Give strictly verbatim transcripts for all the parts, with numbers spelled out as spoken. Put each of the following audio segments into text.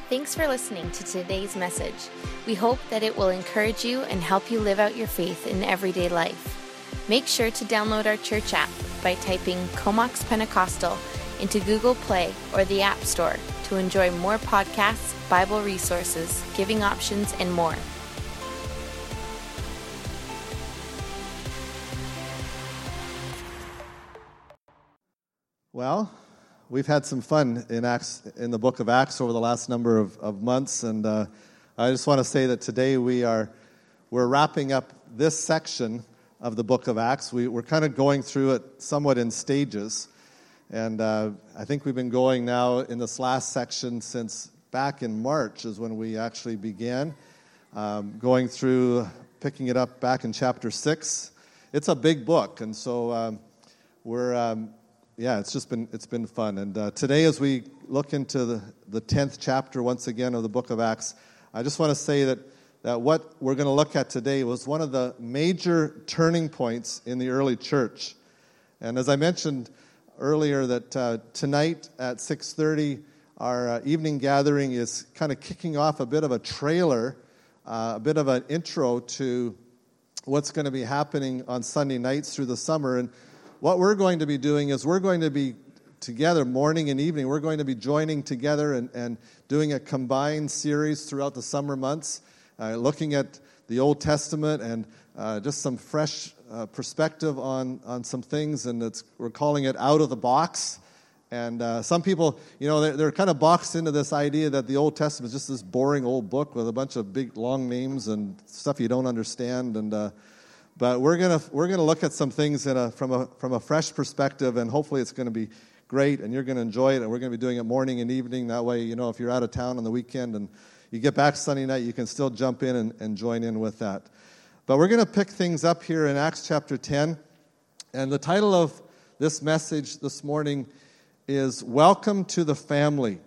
Thanks for listening to today's message. We hope that it will encourage you and help you live out your faith in everyday life. Make sure to download our church app by typing Comox Pentecostal into Google Play or the App Store to enjoy more podcasts, Bible resources, giving options, and more. Well, we've had some fun in Acts, in the book of Acts over the last number of, of months, and uh, I just want to say that today we are we're wrapping up this section of the book of Acts. We, we're kind of going through it somewhat in stages, and uh, I think we've been going now in this last section since back in March is when we actually began um, going through, picking it up back in chapter six. It's a big book, and so um, we're. Um, Yeah, it's just been it's been fun. And uh, today, as we look into the, the tenth chapter once again of the book of Acts, I just want to say that, that what we're going to look at today was one of the major turning points in the early church. And as I mentioned earlier, that uh, tonight at six thirty, our uh, evening gathering is kind of kicking off a bit of a trailer, uh, a bit of an intro to what's going to be happening on Sunday nights through the summer. And what we're going to be doing is we're going to be together morning and evening. We're going to be joining together and, and doing a combined series throughout the summer months, uh, looking at the Old Testament and uh, just some fresh uh, perspective on, on some things. And it's, we're calling it Out of the Box. And uh, some people, you know, they're, they're kind of boxed into this idea that the Old Testament is just this boring old book with a bunch of big, long names and stuff you don't understand. And uh, But we're gonna we're gonna look at some things in a, from a from a fresh perspective, and hopefully it's going to be great, and you're going to enjoy it. And we're going to be doing it morning and evening. That way, you know, if you're out of town on the weekend and you get back Sunday night, you can still jump in and, and join in with that. But we're going to pick things up here in Acts chapter ten, and the title of this message this morning is "Welcome to the Family."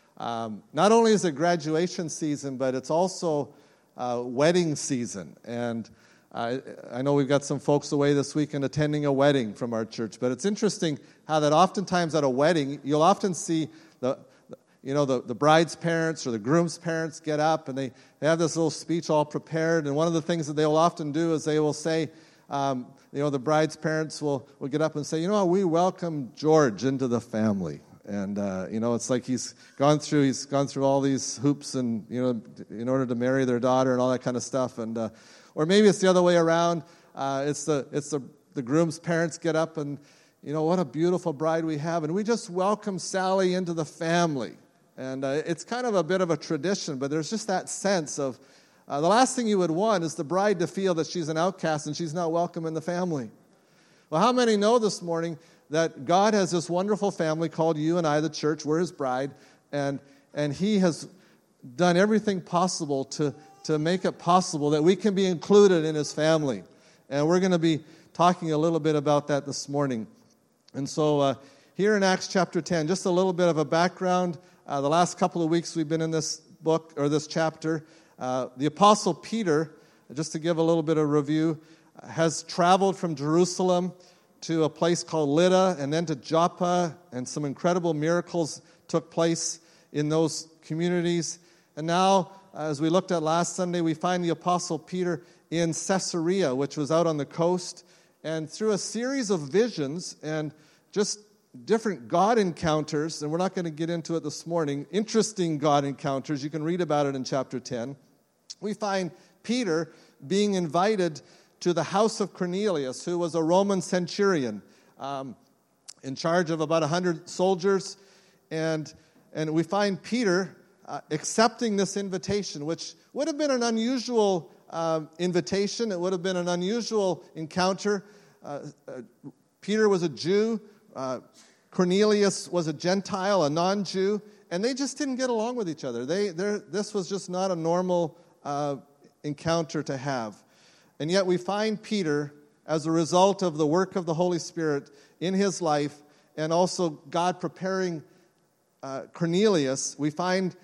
Um, not only is it graduation season, but it's also uh, wedding season, and I, I know we've got some folks away this weekend attending a wedding from our church, but it's interesting how that oftentimes at a wedding, you'll often see the, you know, the, the bride's parents or the groom's parents get up and they, they have this little speech all prepared, and one of the things that they will often do is they will say, um, you know, the bride's parents will, will get up and say, you know, we welcome George into the family. And, uh, you know, it's like he's gone through, he's gone through all these hoops and, you know, in order to marry their daughter and all that kind of stuff, and, uh, or maybe it's the other way around. Uh, it's the it's the, the groom's parents get up and, you know, what a beautiful bride we have. And we just welcome Sally into the family. And uh, it's kind of a bit of a tradition, but there's just that sense of uh, the last thing you would want is the bride to feel that she's an outcast and she's not welcome in the family. Well, how many know this morning that God has this wonderful family called you and I, the church? We're his bride. And, and he has done everything possible to to make it possible that we can be included in his family. And we're going to be talking a little bit about that this morning. And so uh, here in Acts chapter ten, just a little bit of a background. Uh, the last couple of weeks we've been in this book, or this chapter. Uh, the Apostle Peter, just to give a little bit of review, has traveled from Jerusalem to a place called Lydda and then to Joppa, and some incredible miracles took place in those communities. And now, as we looked at last Sunday, we find the Apostle Peter in Caesarea, which was out on the coast. And through a series of visions and just different God encounters, and we're not going to get into it this morning, interesting God encounters, you can read about it in chapter ten, we find Peter being invited to the house of Cornelius, who was a Roman centurion um, in charge of about one hundred soldiers. And, and we find Peter Uh, accepting this invitation, which would have been an unusual uh, invitation. It would have been an unusual encounter. Uh, uh, Peter was a Jew. Uh, Cornelius was a Gentile, a non-Jew, and they just didn't get along with each other. They, this was just not a normal uh, encounter to have. And yet we find Peter, as a result of the work of the Holy Spirit in his life, and also God preparing uh, Cornelius, we find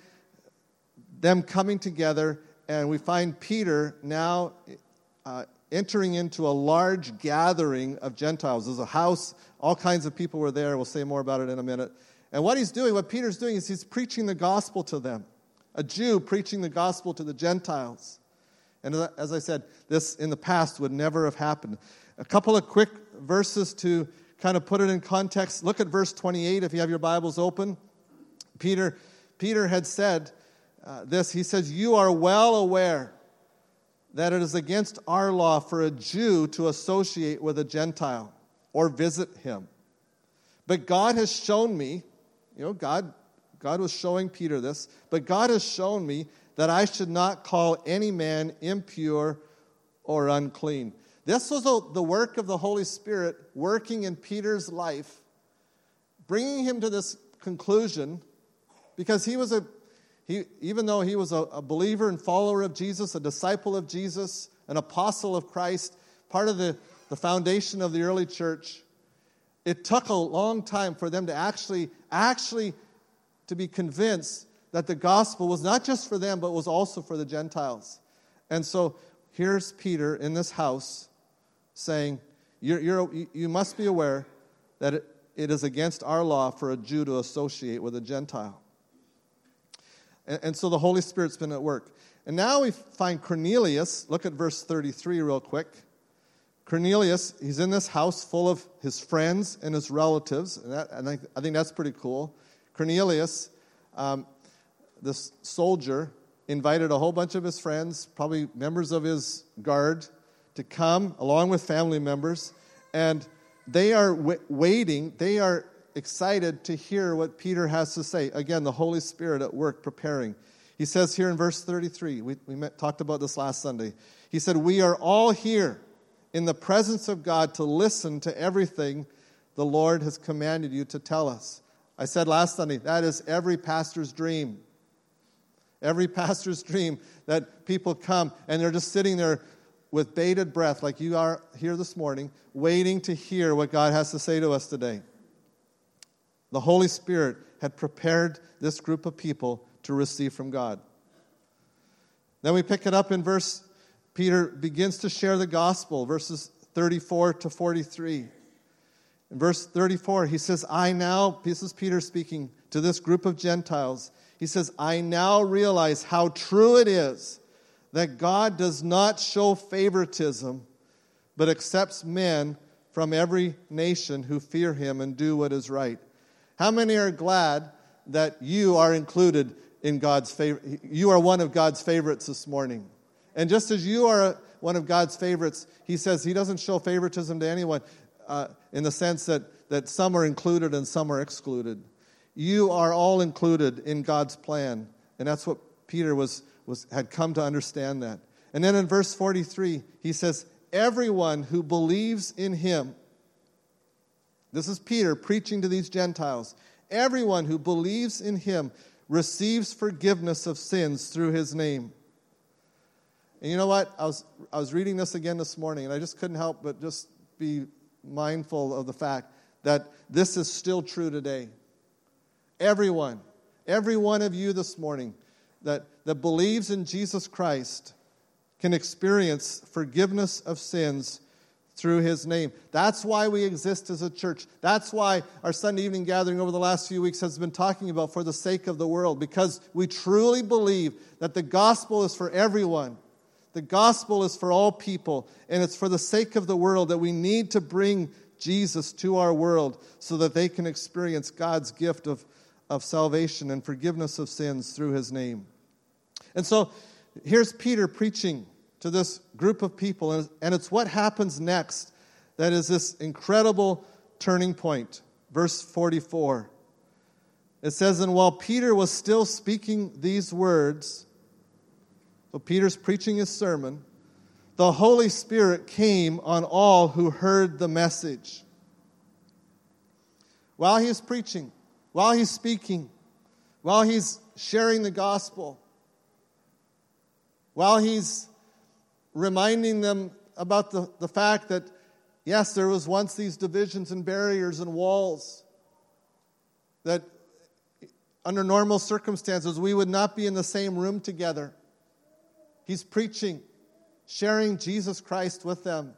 them coming together, and we find Peter now uh, entering into a large gathering of Gentiles. There's a house, all kinds of people were there. We'll say more about it in a minute. And what he's doing, what Peter's doing, is he's preaching the gospel to them. a Jew preaching the gospel to the Gentiles. And as I said, this in the past would never have happened. A couple of quick verses to kind of put it in context. Look at verse twenty-eight if you have your Bibles open. Peter, Peter had said uh, this. He says, "You are well aware that it is against our law for a Jew to associate with a Gentile or visit him. But God has shown me," you know, God, God was showing Peter this, "but God has shown me that I should not call any man impure or unclean." This was a, the work of the Holy Spirit working in Peter's life, bringing him to this conclusion, because he was a, he, even though he was a, a believer and follower of Jesus, a disciple of Jesus, an apostle of Christ, part of the, the foundation of the early church, it took a long time for them to actually, actually to be convinced that the gospel was not just for them, but was also for the Gentiles. And so here's Peter in this house saying, you're, you're, you must be aware that it, it is against our law for a Jew to associate with a Gentile. And, and so the Holy Spirit's been at work. And now we find Cornelius. Look at verse thirty-three real quick. Cornelius, he's in this house full of his friends and his relatives. And, that, and I, I think that's pretty cool. Cornelius, um, this soldier, invited a whole bunch of his friends, probably members of his guard, to come along with family members. And they are w- waiting. They are excited to hear what Peter has to say. Again, the Holy Spirit at work preparing. He says here in verse thirty-three, we, we met, talked about this last Sunday. He said, "We are all here in the presence of God to listen to everything the Lord has commanded you to tell us." I said last Sunday, that is every pastor's dream. Every pastor's dream, that people come and they're just sitting there with bated breath, like you are here this morning, waiting to hear what God has to say to us today. The Holy Spirit had prepared this group of people to receive from God. Then we pick it up in verse, Peter begins to share the gospel, verses thirty-four to forty-three. In verse thirty-four, he says, I now, this is Peter speaking to this group of Gentiles. He says, I now realize how true it is that God does not show favoritism, but accepts men from every nation who fear him and do what is right. How many are glad that you are included in God's favor? You are one of God's favorites this morning. And just as you are one of God's favorites, he says he doesn't show favoritism to anyone uh, in the sense that, that some are included and some are excluded. You are all included in God's plan. And that's what Peter was, was had come to understand that. And then in verse forty-three, he says, everyone who believes in him, this is Peter preaching to these Gentiles, everyone who believes in him receives forgiveness of sins through his name. And you know what? I was I was reading this again this morning, and I just couldn't help but just be mindful of the fact that this is still true today. Everyone, every one of you this morning that, that believes in Jesus Christ can experience forgiveness of sins through his name. That's why we exist as a church. That's why our Sunday evening gathering over the last few weeks has been talking about for the sake of the world, because we truly believe that the gospel is for everyone. The gospel is for all people, and it's for the sake of the world that we need to bring Jesus to our world so that they can experience God's gift of, of salvation and forgiveness of sins through his name. And so here's Peter preaching to this group of people, and, and it's what happens next that is this incredible turning point. Verse forty-four. It says, and while Peter was still speaking these words, so Peter's preaching his sermon, the Holy Spirit came on all who heard the message. While he's preaching, while he's speaking, while he's sharing the gospel, while he's reminding them about the, the fact that, yes, there was once these divisions and barriers and walls, that under normal circumstances we would not be in the same room together. He's preaching, sharing Jesus Christ with them.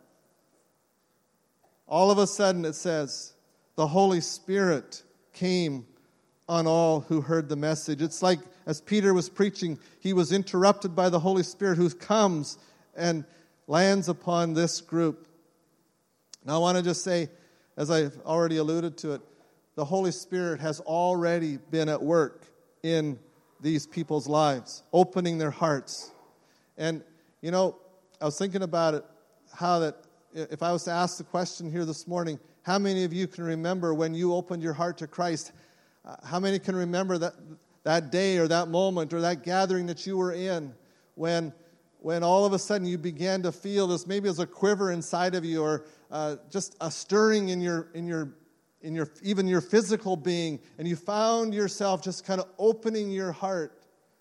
All of a sudden, it says, the Holy Spirit came on all who heard the message. It's like as Peter was preaching, he was interrupted by the Holy Spirit who comes and lands upon this group. Now I want to just say, as I've already alluded to it, the Holy Spirit has already been at work in these people's lives, opening their hearts. And, you know, I was thinking about it, how that if I was to ask the question here this morning, how many of you can remember when you opened your heart to Christ? Uh, how many can remember that that day or that moment or that gathering that you were in when when all of a sudden you began to feel this, maybe as a quiver inside of you, or uh, just a stirring in your in your in your even your physical being, and you found yourself just kind of opening your heart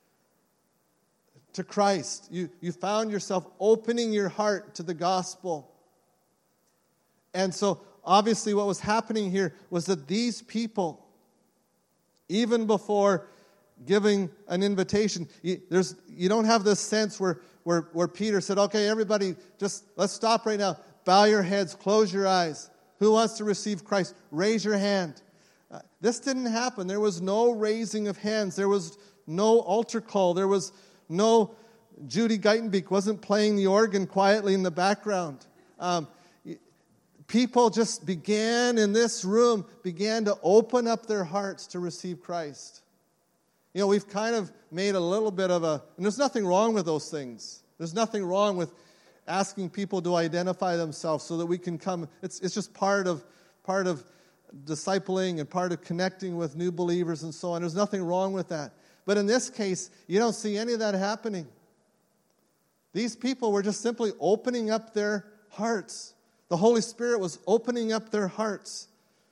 to Christ. You you found yourself opening your heart to the gospel. And so obviously what was happening here was that these people, even before giving an invitation, you, there's you don't have this sense where, where, where Peter said, okay, everybody, just let's stop right now. Bow your heads, close your eyes. Who wants to receive Christ? Raise your hand. Uh, this didn't happen. There was no raising of hands. There was no altar call. There was no, Judy Geitenbeek wasn't playing the organ quietly in the background. Um, people just began in this room, began to open up their hearts to receive Christ. You know, we've kind of made a little bit of a, and there's nothing wrong with those things. There's nothing wrong with asking people to identify themselves so that we can come. It's it's just part of part of discipling and part of connecting with new believers and so on. There's nothing wrong with that. But in this case, you don't see any of that happening. These people were just simply opening up their hearts. The Holy Spirit was opening up their hearts.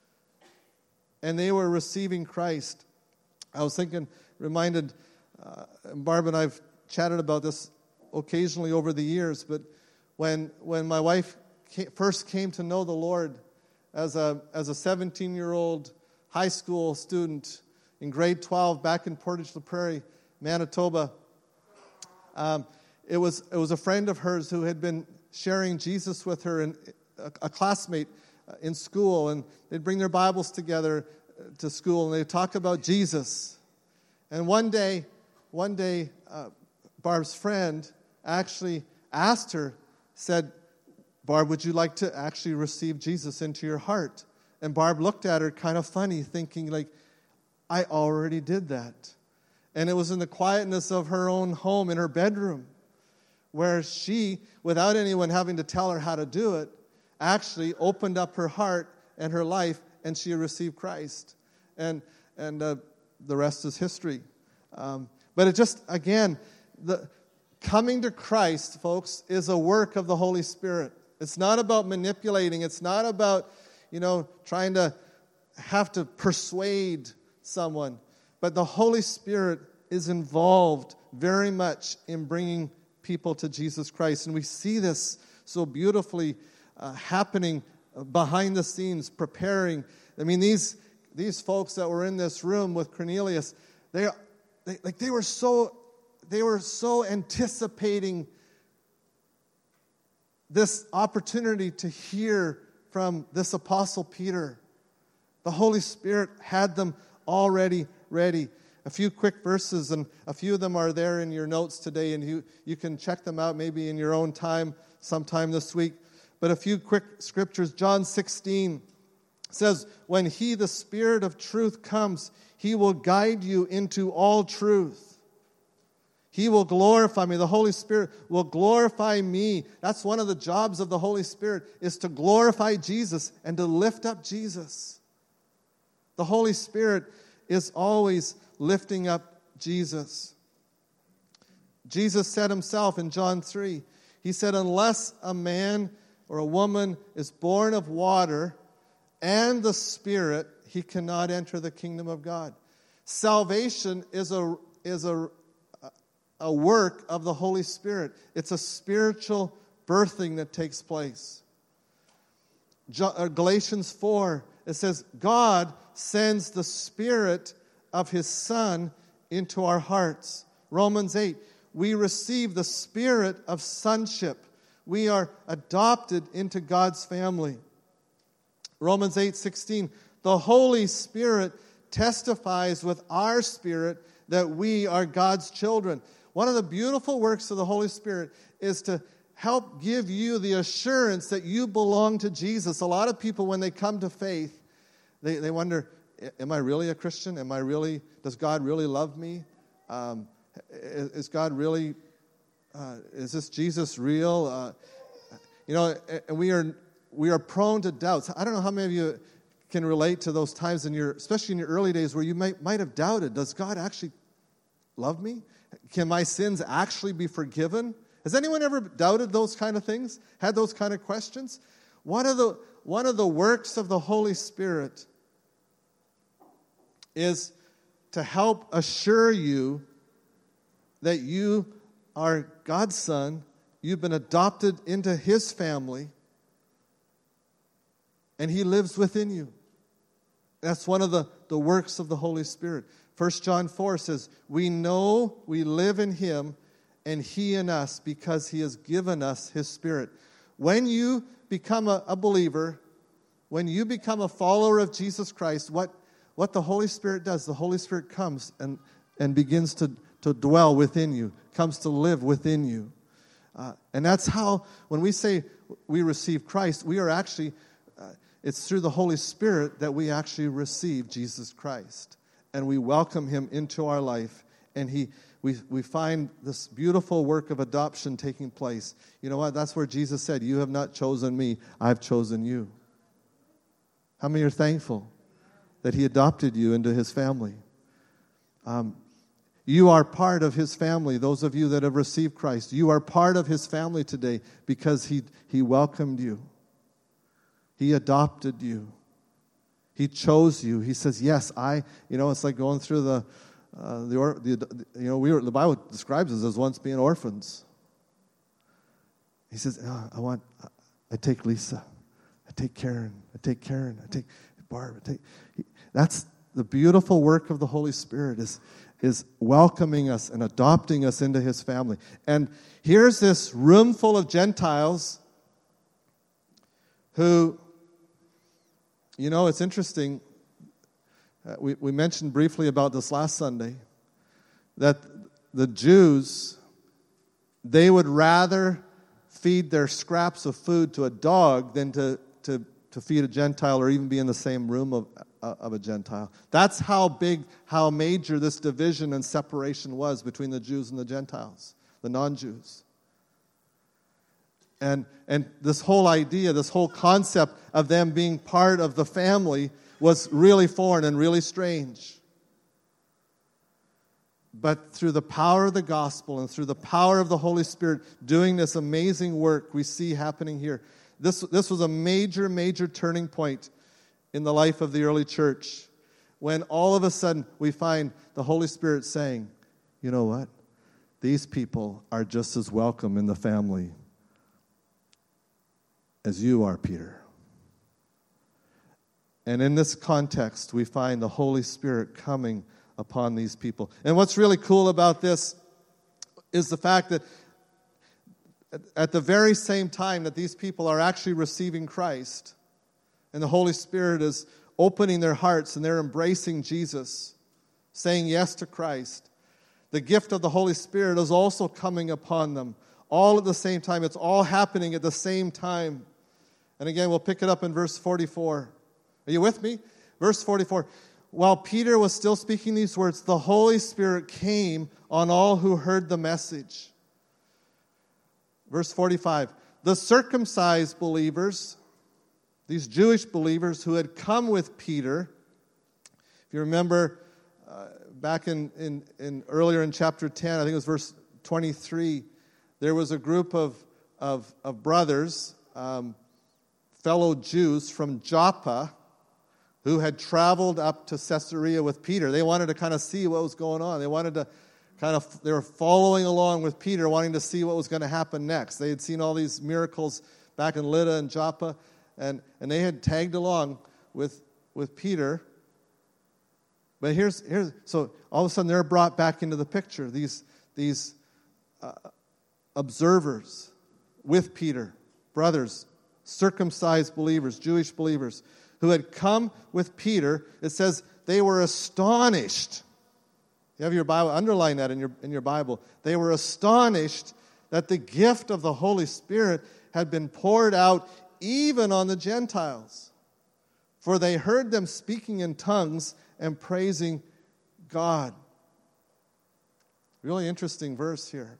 And they were receiving Christ. I was thinking, reminded, uh, Barb and I've chatted about this occasionally over the years, but when when my wife came, first came to know the Lord as a as a seventeen-year-old high school student in grade twelve back in Portage la Prairie, Manitoba, um, it was it was a friend of hers who had been sharing Jesus with her, and a, a classmate in school, and they'd bring their Bibles together to school, and they'd talk about Jesus. And one day, one day, uh, Barb's friend actually asked her, said, Barb, would you like to actually receive Jesus into your heart? And Barb looked at her kind of funny, thinking like, I already did that. And it was in the quietness of her own home, in her bedroom, where she, without anyone having to tell her how to do it, actually opened up her heart and her life, and she received Christ. And and uh, the rest is history. Um, but it just, again, the coming to Christ, folks, is a work of the Holy Spirit. It's not about manipulating. It's not about, you know, trying to have to persuade someone. But the Holy Spirit is involved very much in bringing people to Jesus Christ. And we see this so beautifully uh, happening behind the scenes, preparing. I mean, these these folks that were in this room with Cornelius, they, they like they were so they were so anticipating this opportunity to hear from this Apostle Peter. The Holy Spirit had them already ready. A few quick verses, and a few of them are there in your notes today, and you, you can check them out maybe in your own time sometime this week. But a few quick scriptures. John sixteen says, when He, the Spirit of truth, comes, He will guide you into all truth. He will glorify me. The Holy Spirit will glorify me. That's one of the jobs of the Holy Spirit, is to glorify Jesus and to lift up Jesus. The Holy Spirit is always lifting up Jesus. Jesus said Himself in John three, He said, unless a man or a woman is born of water and the Spirit, he cannot enter the kingdom of God. Salvation is a is a a work of the Holy Spirit. It's a spiritual birthing that takes place. Galatians four, it says, God sends the Spirit of His Son into our hearts. Romans eight, we receive the spirit of sonship. We are adopted into God's family. Romans eight sixteen, the Holy Spirit testifies with our spirit that we are God's children. One of the beautiful works of the Holy Spirit is to help give you the assurance that you belong to Jesus. A lot of people, when they come to faith, they, they wonder, am I really a Christian? Am I really, does God really love me? Um, is, is God really, uh, is this Jesus real? Uh, you know, and we are we are prone to doubts. I don't know how many of you can relate to those times in your, especially in your early days, where you might might have doubted, does God actually love me? Can my sins actually be forgiven? Has anyone ever doubted those kind of things? Had those kind of questions? One of the one of the works of the Holy Spirit is to help assure you that you are God's son, you've been adopted into His family, and He lives within you. That's one of the, the works of the Holy Spirit. First John four says, we know we live in Him and He in us because He has given us His Spirit. When you become a, a believer, when you become a follower of Jesus Christ, what, what the Holy Spirit does, the Holy Spirit comes and, and begins to, to dwell within you, comes to live within you. Uh, and that's how, when we say we receive Christ, we are actually, uh, it's through the Holy Spirit that we actually receive Jesus Christ. And we welcome Him into our life. And he, we, we find this beautiful work of adoption taking place. You know what? That's where Jesus said, you have not chosen me, I've chosen you. How many are thankful that He adopted you into His family? Um, you are part of His family. Those of you that have received Christ, you are part of His family today because He, he welcomed you. He adopted you. He chose you. He says, yes, I, you know, it's like going through the, uh, the, or, the you know, we were, the Bible describes us as once being orphans. He says, oh, I want, I take Lisa, I take Karen, I take Karen, I take Barb, I take, that's the beautiful work of the Holy Spirit is, is welcoming us and adopting us into His family. And here's this room full of Gentiles who, you know, it's interesting. Uh, we, we mentioned briefly about this last Sunday that the Jews, they would rather feed their scraps of food to a dog than to, to, to feed a Gentile or even be in the same room of, uh, of a Gentile. That's how big, how major this division and separation was between the Jews and the Gentiles, the non-Jews. And and this whole idea, this whole concept of them being part of the family was really foreign and really strange. But through the power of the gospel and through the power of the Holy Spirit doing this amazing work we see happening here, this, this was a major, major turning point in the life of the early church when all of a sudden we find the Holy Spirit saying, you know what? These people are just as welcome in the family as you are, Peter. And in this context, we find the Holy Spirit coming upon these people. And what's really cool about this is the fact that at the very same time that these people are actually receiving Christ, and the Holy Spirit is opening their hearts and they're embracing Jesus, saying yes to Christ, the gift of the Holy Spirit is also coming upon them. All at the same time. It's all happening at the same time. And again, we'll pick it up in verse forty-four. Are you with me? Verse forty-four. While Peter was still speaking these words, the Holy Spirit came on all who heard the message. Verse forty-five. The circumcised believers, these Jewish believers who had come with Peter, if you remember uh, back in, in, in earlier in chapter ten, I think it was verse twenty-three, there was a group of, of, of brothers, um, fellow Jews from Joppa, who had traveled up to Caesarea with Peter. They wanted to kind of see what was going on. They wanted to kind of, they were following along with Peter, wanting to see what was going to happen next. They had seen all these miracles back in Lydda and Joppa, and, and they had tagged along with, with Peter. But here's, here's, so all of a sudden they're brought back into the picture, these, these uh, observers with Peter, brothers, circumcised believers, Jewish believers, who had come with Peter. It says they were astonished. You have your Bible, underline that in your, in your Bible. They were astonished that the gift of the Holy Spirit had been poured out even on the Gentiles. For they heard them speaking in tongues and praising God. Really interesting verse here.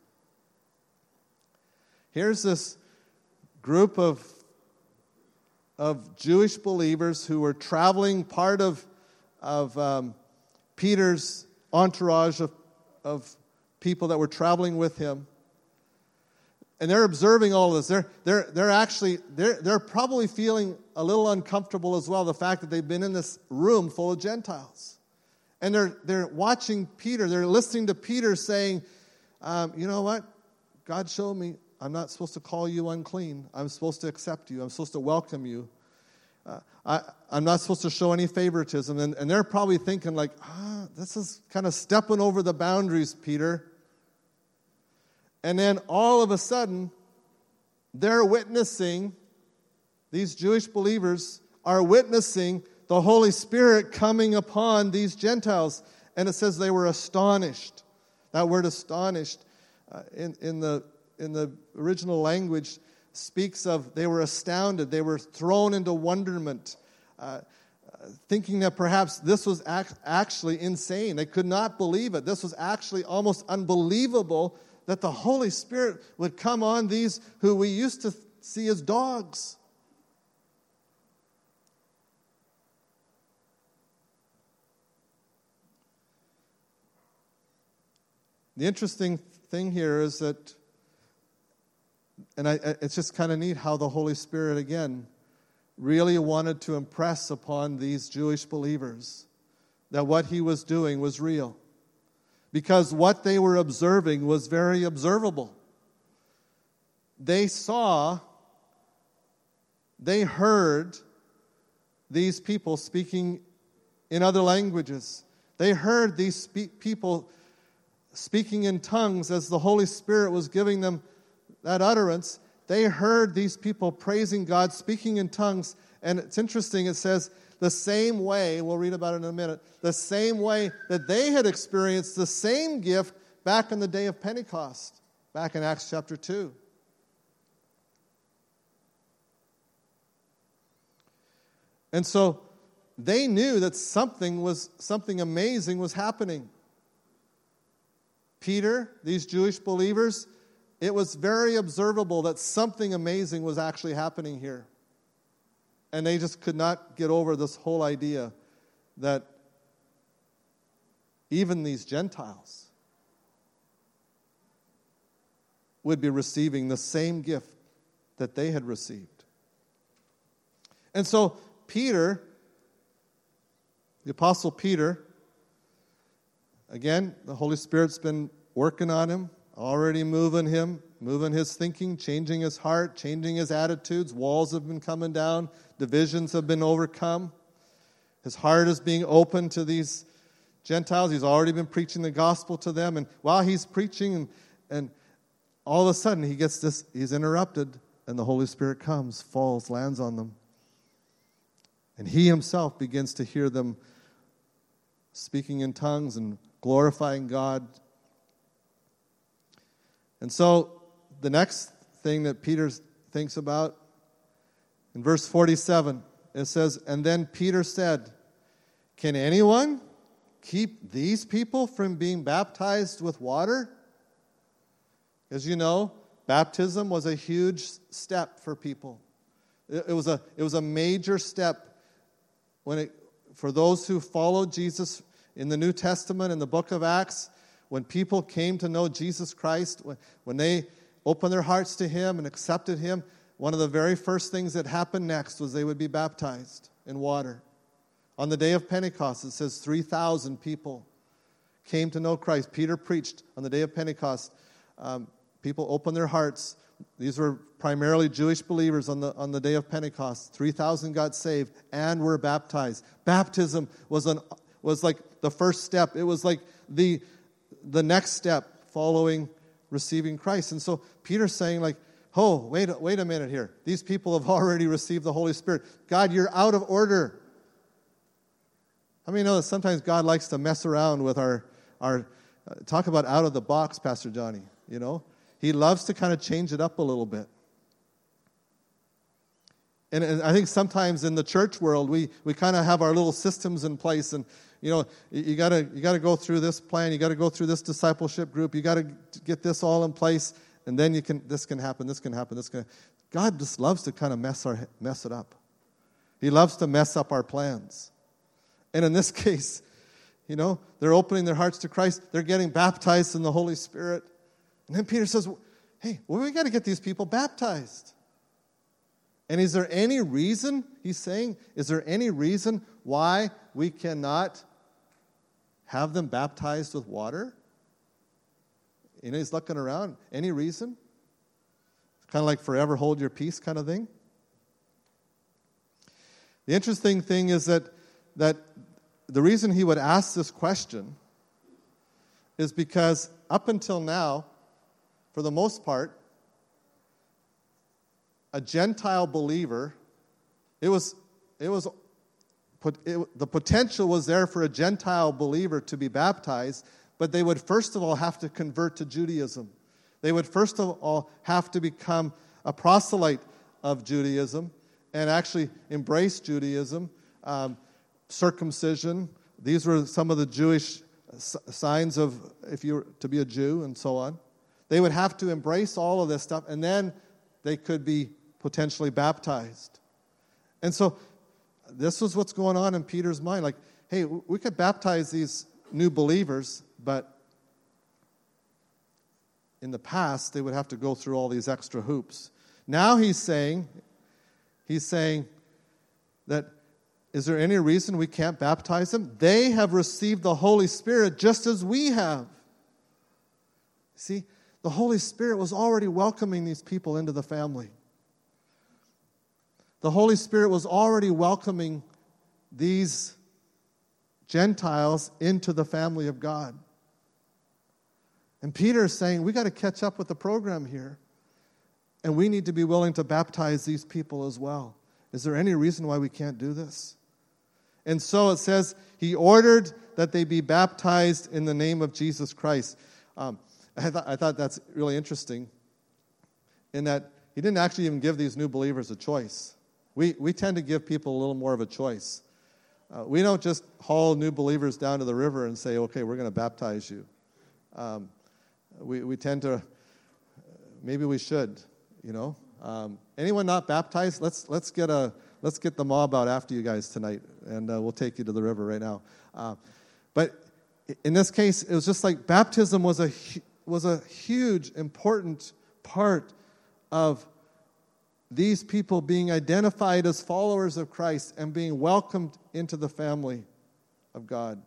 Here's this group of, of Jewish believers who were traveling, part of, of um, Peter's entourage of, of people that were traveling with him. And they're observing all of this. They're, they're, they're actually, they're, they're probably feeling a little uncomfortable as well, the fact that they've been in this room full of Gentiles. And they're, they're watching Peter. They're listening to Peter saying, um, you know what? God showed me I'm not supposed to call you unclean. I'm supposed to accept you. I'm supposed to welcome you. Uh, I, I'm not supposed to show any favoritism. And, and they're probably thinking like, ah, this is kind of stepping over the boundaries, Peter. And then all of a sudden, they're witnessing, these Jewish believers are witnessing the Holy Spirit coming upon these Gentiles. And it says they were astonished. That word astonished uh, in, in, the, in the original language speaks of they were astounded. They were thrown into wonderment, uh, thinking that perhaps this was ac- actually insane. They could not believe it. This was actually almost unbelievable that the Holy Spirit would come on these who we used to see as dogs. The interesting thing here is that, and I, it's just kind of neat how the Holy Spirit, again, really wanted to impress upon these Jewish believers that what he was doing was real. Because what they were observing was very observable. They saw, they heard these people speaking in other languages. They heard these spe- people speaking in tongues as the Holy Spirit was giving them that utterance. They heard these people praising God, speaking in tongues. And it's interesting, it says, the same way, we'll read about it in a minute, the same way that they had experienced the same gift back in the day of Pentecost, back in Acts chapter two. And so they knew that something was something amazing was happening. Peter, these Jewish believers, it was very observable that something amazing was actually happening here. And they just could not get over this whole idea that even these Gentiles would be receiving the same gift that they had received. And so Peter, the Apostle Peter, again, the Holy Spirit's been working on him, already moving him, moving his thinking, changing his heart, changing his attitudes. Walls have been coming down. Divisions have been overcome. His heart is being open to these Gentiles. He's already been preaching the gospel to them. And while he's preaching, and, and all of a sudden he gets this, he's interrupted, and the Holy Spirit comes, falls, lands on them. And he himself begins to hear them speaking in tongues and glorifying God. And so the next thing that Peter thinks about, in verse forty-seven, it says, and then Peter said, can anyone keep these people from being baptized with water? As you know, baptism was a huge step for people. It, it was a it was a major step when it for those who followed Jesus in the New Testament, in the book of Acts. When people came to know Jesus Christ, when, when they opened their hearts to him and accepted him, one of the very first things that happened next was they would be baptized in water. On the day of Pentecost, it says three thousand people came to know Christ. Peter preached on the day of Pentecost. Um, people opened their hearts. These were primarily Jewish believers on the, on the day of Pentecost. three thousand got saved and were baptized. Baptism was, an, was like the first step. It was like the... the next step following receiving Christ. And so Peter's saying like, oh, wait, wait a minute here. These people have already received the Holy Spirit. God, you're out of order. How many know that sometimes God likes to mess around with our, our uh, talk about out of the box, Pastor Johnny, you know? He loves to kind of change it up a little bit. And, and I think sometimes in the church world, we, we kind of have our little systems in place, and you know, you, you gotta you gotta go through this plan, you gotta go through this discipleship group, you gotta get this all in place, and then you can this can happen, this can happen, this can. God just loves to kind of mess our mess it up. He loves to mess up our plans. And in this case, you know, they're opening their hearts to Christ, they're getting baptized in the Holy Spirit, and then Peter says, "Hey, well, we got to get these people baptized." And is there any reason, he's saying, is there any reason why we cannot have them baptized with water? You know, he's looking around. Any reason? Kind of like forever hold your peace kind of thing. The interesting thing is that, that the reason he would ask this question is because up until now, for the most part, a Gentile believer, it was, it was, it, the potential was there for a Gentile believer to be baptized, but they would first of all have to convert to Judaism. They would first of all have to become a proselyte of Judaism and actually embrace Judaism, um, circumcision. These were some of the Jewish signs of if you were to be a Jew and so on. They would have to embrace all of this stuff, and then they could be potentially baptized. And so this was what's going on in Peter's mind. Like, hey, we could baptize these new believers, but in the past, they would have to go through all these extra hoops. Now he's saying, he's saying that, is there any reason we can't baptize them? They have received the Holy Spirit just as we have. See, the Holy Spirit was already welcoming these people into the family. The Holy Spirit was already welcoming these Gentiles into the family of God. And Peter is saying, we got to catch up with the program here. And we need to be willing to baptize these people as well. Is there any reason why we can't do this? And so it says, he ordered that they be baptized in the name of Jesus Christ. Um, I, th- I thought that's really interesting in that he didn't actually even give these new believers a choice. We we tend to give people a little more of a choice. Uh, we don't just haul new believers down to the river and say, okay, we're going to baptize you. Um, we, we tend to, maybe we should, you know. Um, anyone not baptized, let's let's get a let's get the mob out after you guys tonight, and uh, we'll take you to the river right now. Uh, but in this case, it was just like baptism was a was a huge, important part of these people being identified as followers of Christ and being welcomed into the family of God.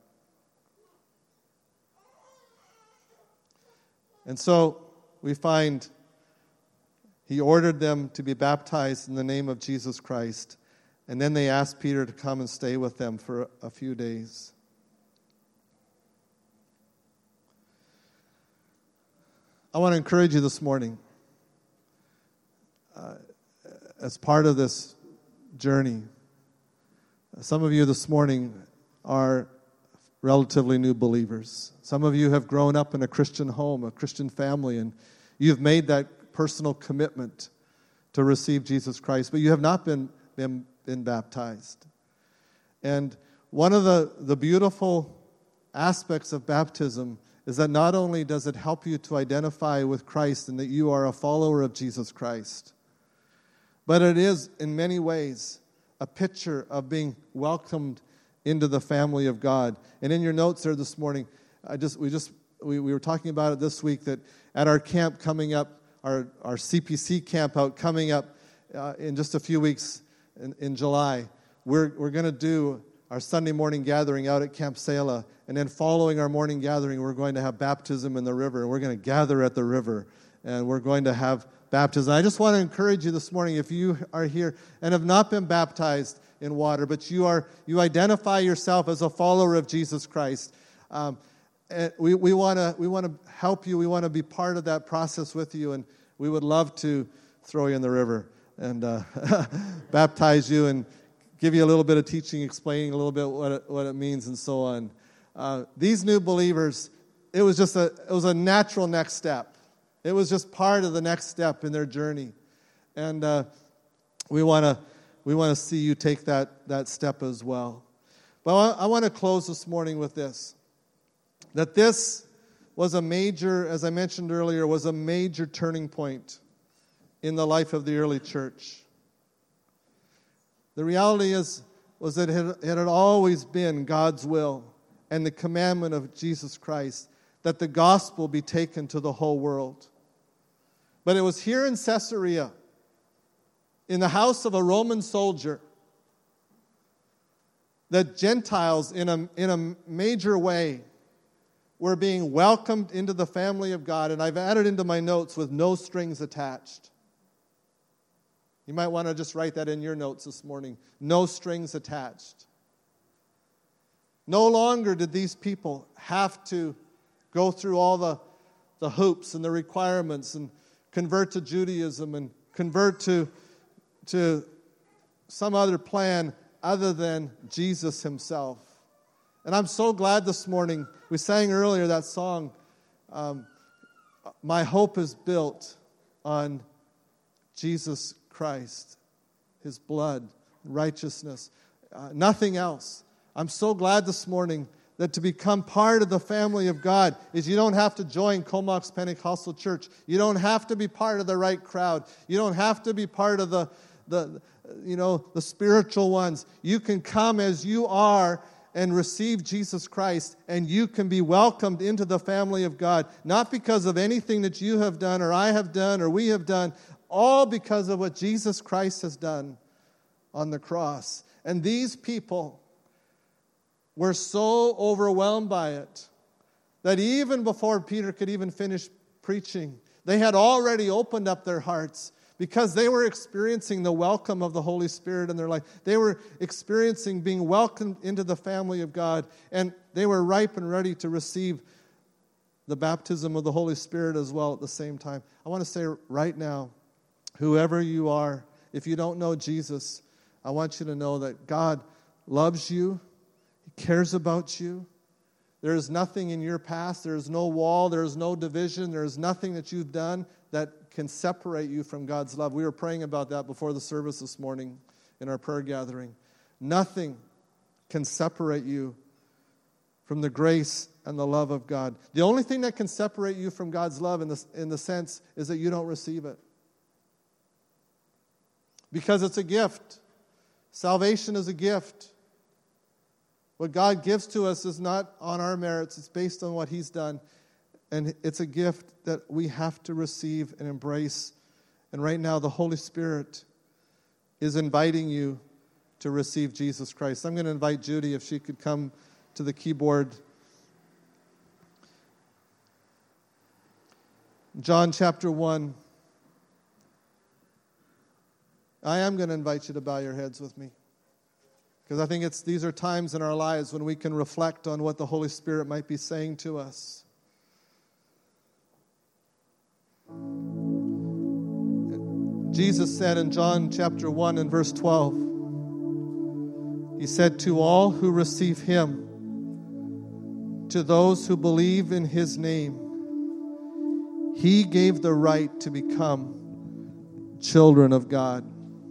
And so we find he ordered them to be baptized in the name of Jesus Christ. And then they asked Peter to come and stay with them for a few days. I want to encourage you this morning. Uh, as part of this journey, some of you this morning are relatively new believers. Some of you have grown up in a Christian home, a Christian family, and you've made that personal commitment to receive Jesus Christ, but you have not been, been, been baptized. And one of the, the beautiful aspects of baptism is that not only does it help you to identify with Christ and that you are a follower of Jesus Christ, but it is, in many ways, a picture of being welcomed into the family of God. And in your notes there this morning, I just we just we, we were talking about it this week that at our camp coming up, our, our C P C camp out coming up uh, in just a few weeks in, in July, we're we're going to do our Sunday morning gathering out at Camp Selah, and then following our morning gathering, we're going to have baptism in the river, and we're going to gather at the river, and we're going to have baptism. I just want to encourage you this morning, if you are here and have not been baptized in water, but you are you identify yourself as a follower of Jesus Christ. Um, we we want to we want to help you. We want to be part of that process with you, and we would love to throw you in the river and uh, baptize you and give you a little bit of teaching, explaining a little bit what it, what it means and so on. Uh, these new believers, it was just a it was a natural next step. It was just part of the next step in their journey, and uh, we want to we want to see you take that that step as well. But I, I want to close this morning with this: that this was a major, as I mentioned earlier, was a major turning point in the life of the early church. The reality is was that it had, it had always been God's will and the commandment of Jesus Christ that the gospel be taken to the whole world. But it was here in Caesarea, in the house of a Roman soldier, that Gentiles in a, in a major way were being welcomed into the family of God. And I've added into my notes with no strings attached. You might want to just write that in your notes this morning. No strings attached. No longer did these people have to go through all the, the hoops and the requirements and convert to Judaism and convert to, to some other plan other than Jesus himself. And I'm so glad this morning, we sang earlier that song, um, My Hope is Built on Jesus Christ, his blood, righteousness, uh, nothing else. I'm so glad this morning that to become part of the family of God is you don't have to join Comox Pentecostal Church. You don't have to be part of the right crowd. You don't have to be part of the, the you know, the spiritual ones. You can come as you are and receive Jesus Christ, and you can be welcomed into the family of God, not because of anything that you have done or I have done or we have done, all because of what Jesus Christ has done on the cross. And these people were so overwhelmed by it that even before Peter could even finish preaching, they had already opened up their hearts because they were experiencing the welcome of the Holy Spirit in their life. They were experiencing being welcomed into the family of God, and they were ripe and ready to receive the baptism of the Holy Spirit as well at the same time. I want to say right now, whoever you are, if you don't know Jesus, I want you to know that God loves you. He cares about you. There is nothing in your past. There is no wall. There is no division. There is nothing that you've done that can separate you from God's love. We were praying about that before the service this morning in our prayer gathering. Nothing can separate you from the grace and the love of God. The only thing that can separate you from God's love in the, in the sense is that you don't receive it. Because it's a gift. Salvation is a gift. What God gives to us is not on our merits. It's based on what he's done. And it's a gift that we have to receive and embrace. And right now, the Holy Spirit is inviting you to receive Jesus Christ. I'm going to invite Judy if she could come to the keyboard. John chapter one. I am going to invite you to bow your heads with me. Because I think it's these are times in our lives when we can reflect on what the Holy Spirit might be saying to us. Jesus said in John chapter one and verse twelve, he said, to all who receive him, to those who believe in his name, he gave the right to become children of God.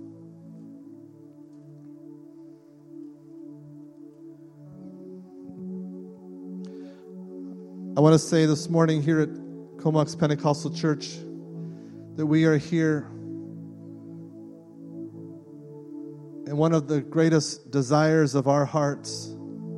I want to say this morning here at Comox Pentecostal Church that we are here, and one of the greatest desires of our hearts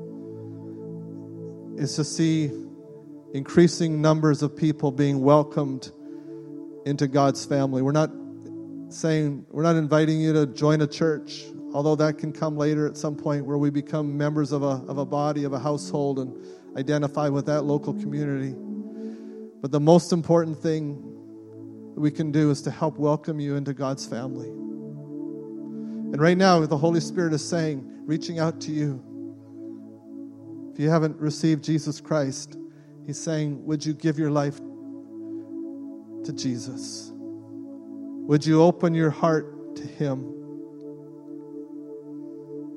is to see increasing numbers of people being welcomed into God's family. We're not saying, we're not inviting you to join a church, although that can come later at some point where we become members of a of a body, of a household, and identify with that local community. But the most important thing that we can do is to help welcome you into God's family. And right now, the Holy Spirit is saying, reaching out to you. If you haven't received Jesus Christ, he's saying, would you give your life to Jesus? Would you open your heart to him?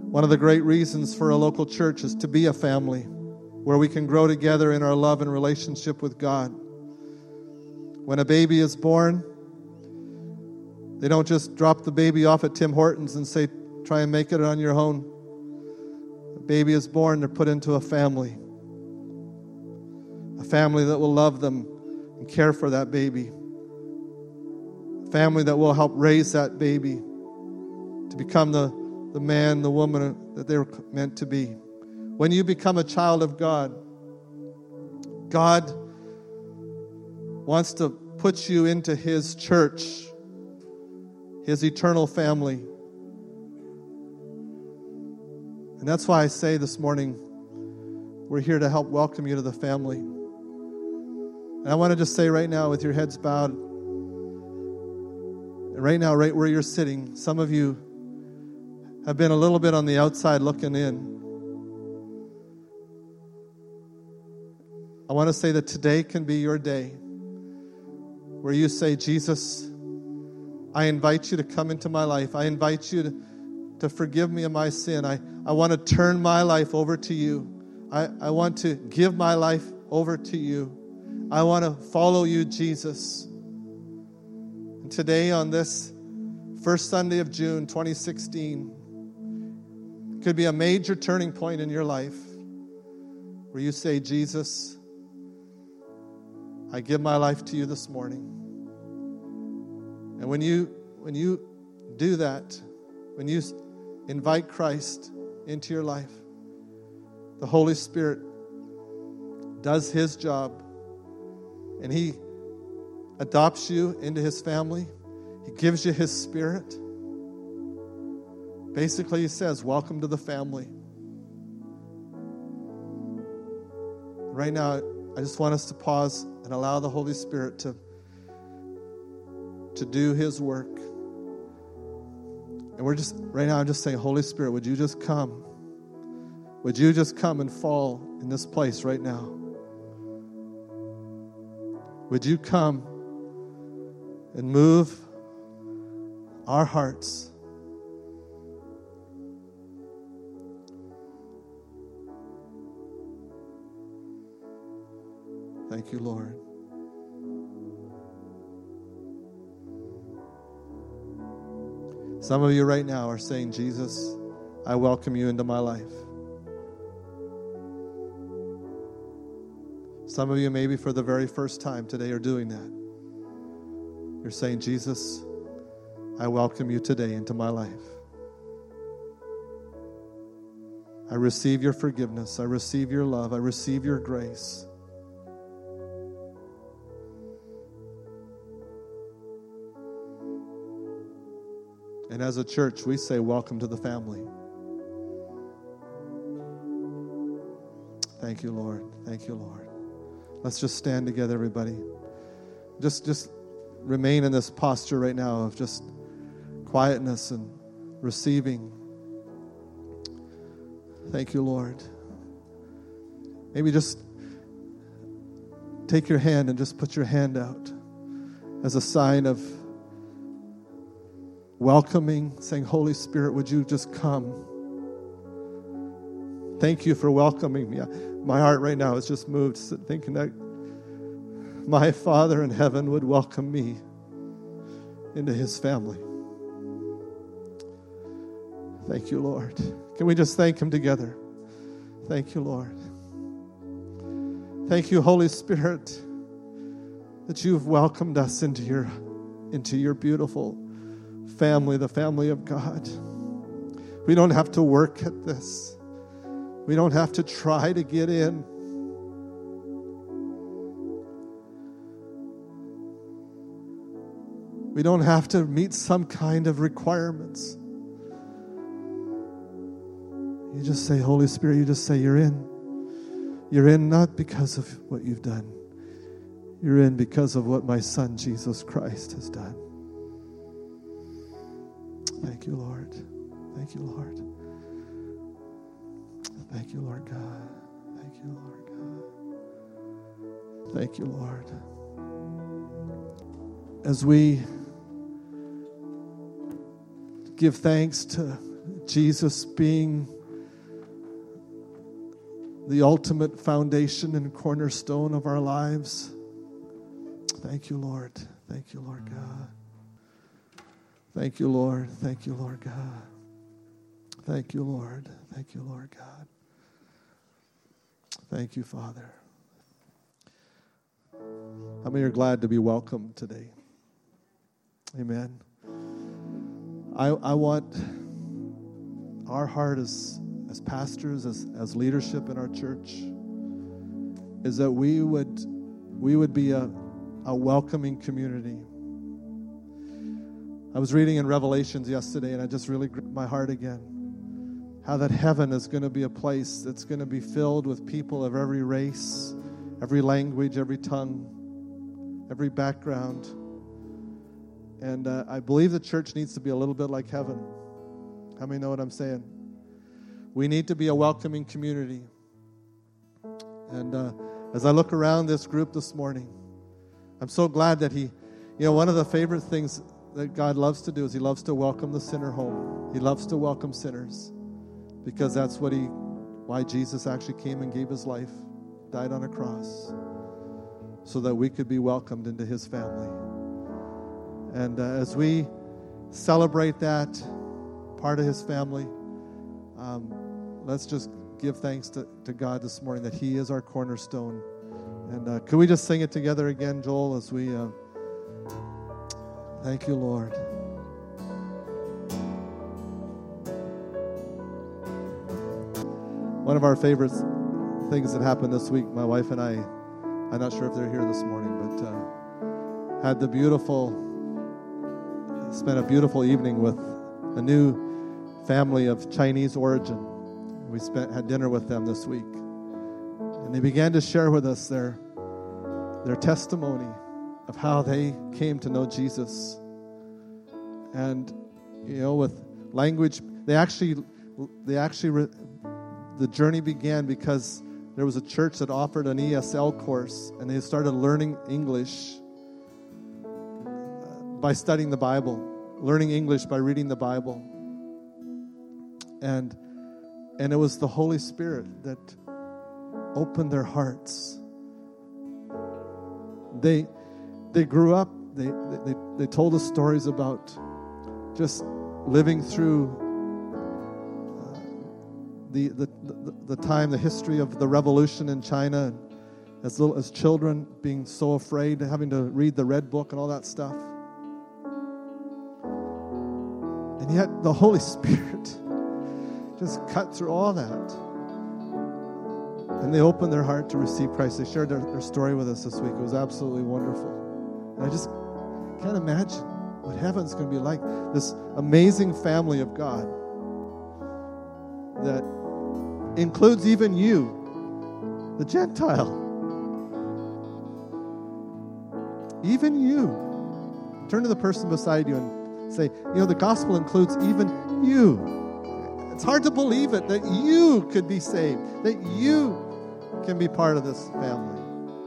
One of the great reasons for a local church is to be a family where we can grow together in our love and relationship with God. When a baby is born, they don't just drop the baby off at Tim Hortons and say, try and make it on your own. The baby is born, they're put into a family. A family that will love them and care for that baby. A family that will help raise that baby to become the, the man, the woman that they were meant to be. When you become a child of God, God wants to put you into His church, His eternal family. And that's why I say this morning, we're here to help welcome you to the family. And I want to just say right now, with your heads bowed, and right now, right where you're sitting, some of you have been a little bit on the outside looking in. I want to say that today can be your day where you say, Jesus, I invite you to come into my life. I invite you to, to forgive me of my sin. I, I want to turn my life over to you. I, I want to give my life over to you. I want to follow you, Jesus. And today on this first Sunday of June twenty sixteen, could be a major turning point in your life where you say, Jesus, I give my life to you this morning. And when you when you do that, when you invite Christ into your life, the Holy Spirit does His job, and He adopts you into His family. He gives you His Spirit. Basically, He says, welcome to the family. Right now, I just want us to pause and allow the Holy Spirit to, to do His work. And we're just, right now, I'm just saying, Holy Spirit, would you just come? Would you just come and fall in this place right now? Would you come and move our hearts? Thank you, Lord. Some of you right now are saying, Jesus, I welcome you into my life. Some of you maybe for the very first time today are doing that. You're saying, Jesus, I welcome you today into my life. I receive your forgiveness. I receive your love. I receive your grace. And as a church, we say, welcome to the family. Thank you, Lord. Thank you, Lord. Let's just stand together, everybody. Just, just remain in this posture right now of just quietness and receiving. Thank you, Lord. Maybe just take your hand and just put your hand out as a sign of welcoming, saying, Holy Spirit, would you just come? Thank you for welcoming me. My heart right now is just moved, thinking that my Father in heaven would welcome me into His family. Thank you, Lord. Can we just thank Him together? Thank you, Lord. Thank you, Holy Spirit, that you've welcomed us into your, into your beautiful family, the family of God. We don't have to work at this. We don't have to try to get in. We don't have to meet some kind of requirements. You just say, Holy Spirit, you just say you're in. You're in not because of what you've done. You're in because of what my Son, Jesus Christ, has done. Thank you, Lord. Thank you, Lord. Thank you, Lord God. Thank you, Lord God. Thank you, Lord. As we give thanks to Jesus being the ultimate foundation and cornerstone of our lives. Thank you, Lord. Thank you, Lord God. Thank you, Lord. Thank you, Lord God. Thank you, Lord. Thank you, Lord God. Thank you, Father. How many are glad to be welcomed today? Amen. I I want our heart as as pastors, as as leadership in our church, is that we would we would be a, a welcoming community. I was reading in Revelations yesterday, and I just really gripped my heart again. How that heaven is going to be a place that's going to be filled with people of every race, every language, every tongue, every background. And uh, I believe the church needs to be a little bit like heaven. How many know what I'm saying? We need to be a welcoming community. And uh, as I look around this group this morning, I'm so glad that he, you know, one of the favorite things that God loves to do is he loves to welcome the sinner home. He loves to welcome sinners. Because that's what he, why Jesus actually came and gave his life, died on a cross, so that we could be welcomed into his family. And uh, as we celebrate that part of his family, um, let's just give thanks to, to God this morning that he is our cornerstone. And uh, could we just sing it together again, Joel, as we, uh, thank you, Lord. One of our favorite things that happened this week, my wife and I, I'm not sure if they're here this morning, but uh, had the beautiful, spent a beautiful evening with a new family of Chinese origin. We spent had dinner with them this week. And they began to share with us their, their testimony of how they came to know Jesus. And, you know, with language, they actually, they actually, re, the journey began because there was a church that offered an E S L course, and they started learning English by studying the Bible, learning English by reading the Bible. And and it was the Holy Spirit that opened their hearts. They they grew up, they they, they told us stories about just living through The, the the the time, the history of the revolution in China, and as little as children being so afraid, having to read the Red Book and all that stuff. And yet the Holy Spirit just cut through all that. And they opened their heart to receive Christ. They shared their, their story with us this week. It was absolutely wonderful. And I just can't imagine what heaven's going to be like. This amazing family of God that includes even you, the Gentile. Even you. Turn to the person beside you and say, you know, the gospel includes even you. It's hard to believe it, that you could be saved, that you can be part of this family.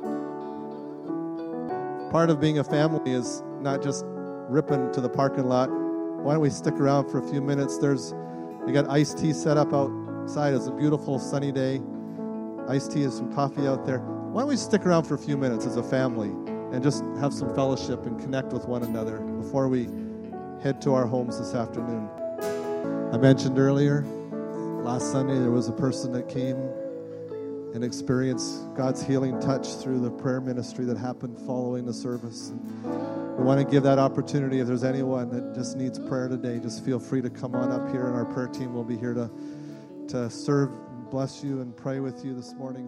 Part of being a family is not just ripping to the parking lot. Why don't we stick around for a few minutes? There's They got iced tea set up outside. It's a beautiful sunny day. Iced tea and some coffee out there. Why don't we stick around for a few minutes as a family and just have some fellowship and connect with one another before we head to our homes this afternoon. I mentioned earlier, last Sunday there was a person that came and experienced God's healing touch through the prayer ministry that happened following the service. And we want to give that opportunity. If there's anyone that just needs prayer today, just feel free to come on up here, and our prayer team will be here to, to serve, and bless you, and pray with you this morning.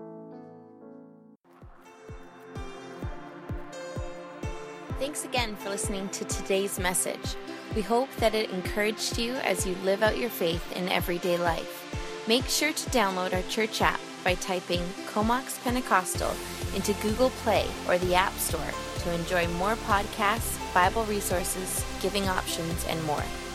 Thanks again for listening to today's message. We hope that it encouraged you as you live out your faith in everyday life. Make sure to download our church app by typing Comox Pentecostal into Google Play or the App Store to enjoy more podcasts, Bible resources, giving options, and more.